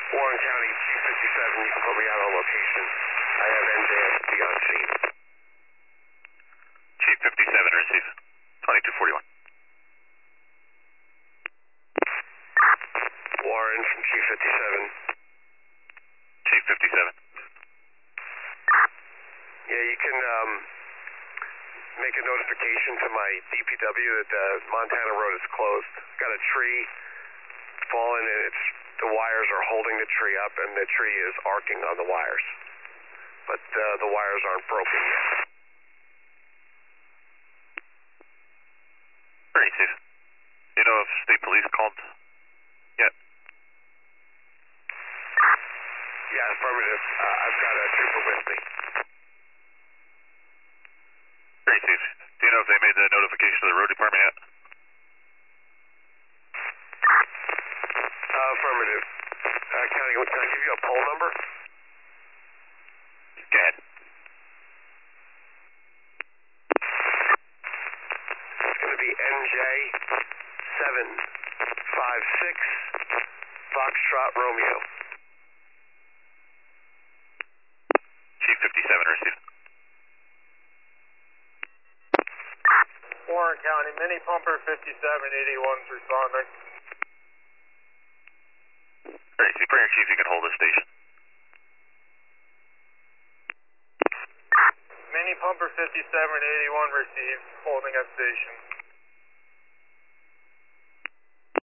Warren County, Chief 57, you can put me out on location. I have NJSP on scene. Chief 57, receive. 2241. Warren from Chief 57. Chief 57. Yeah, you can make a notification to my DPW that Montana Road is closed. Got a tree fallen and the wires are holding the tree up and the tree is arcing on the wires. But the wires aren't broken yet. Very safe. Do you know if state police called yet? Yeah, affirmative. I've got a trooper with me. Very safe. Do you know if they made the notification to the road department yet? Affirmative. County, can I give you a poll number? Go ahead. It's going to be NJ756 Foxtrot Romeo. Chief 57, receive. Warren County, Mini Pumper 5781's responding. Very safe. Bring your chief, you can hold this station. Mini Pumper 5781 received, holding at station.